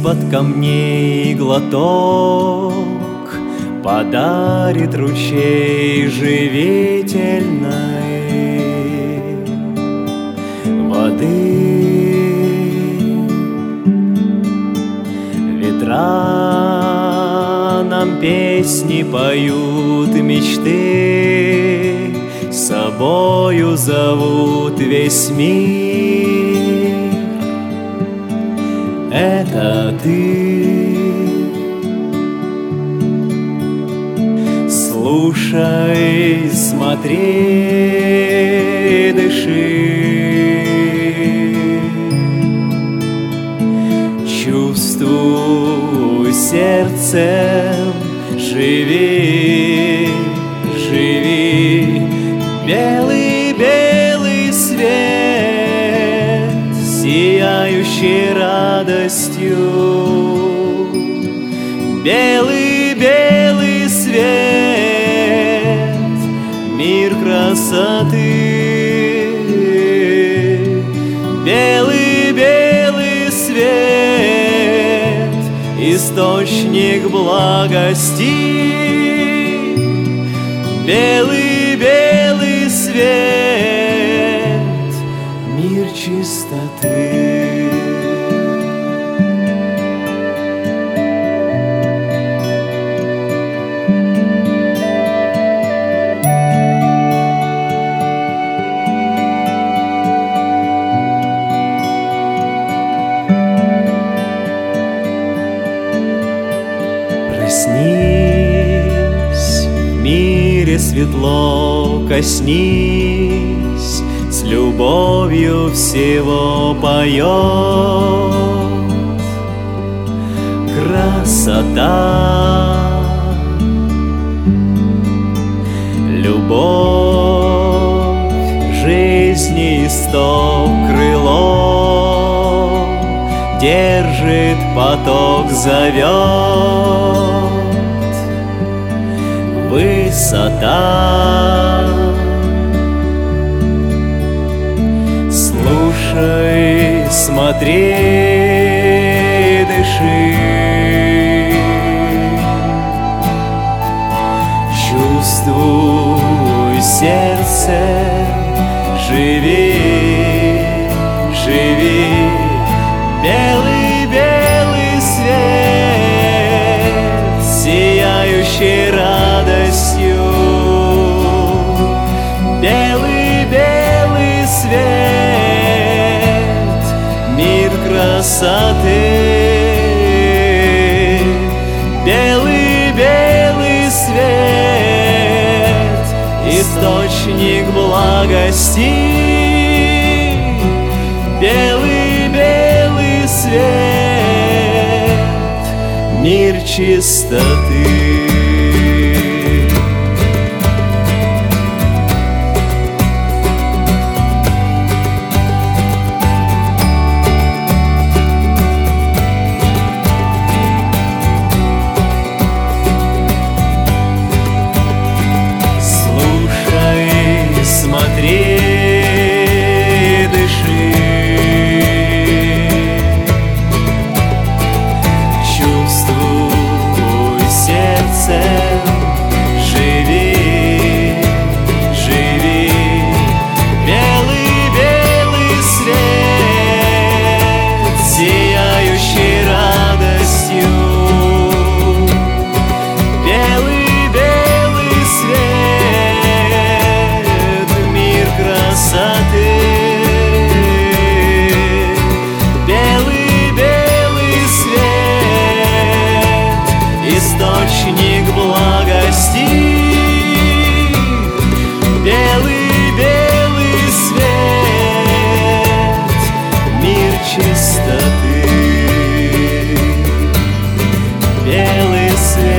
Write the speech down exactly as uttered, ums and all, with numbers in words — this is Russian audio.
из-под камней глоток подарит ручей живительной воды. Ветра нам песни поют, мечты с собою зовут весь мир. Это ты. Слушай, смотри, дыши, чувствуй сердцем, живи, живи. Белый-белый свет, сияющий радостью. Белый-белый свет, мир красоты. Белый-белый свет, источник благости. Белый-белый свет, мир чистоты. Проснись, в мире светло, коснись, с любовью всего поет красота. Любовь жизни исток, крыло держит, поток зовет. Высота. Слушай, смотри, дыши, чувствуй сердцем, живи, живи. Белый-белый свет, сияющий радостью. Белый-белый свет, мир красоты. Белый-белый свет, источник благости. Белый-белый свет, мир чистоты. Источник благости. Белый-белый свет, мир чистоты. Белый свет.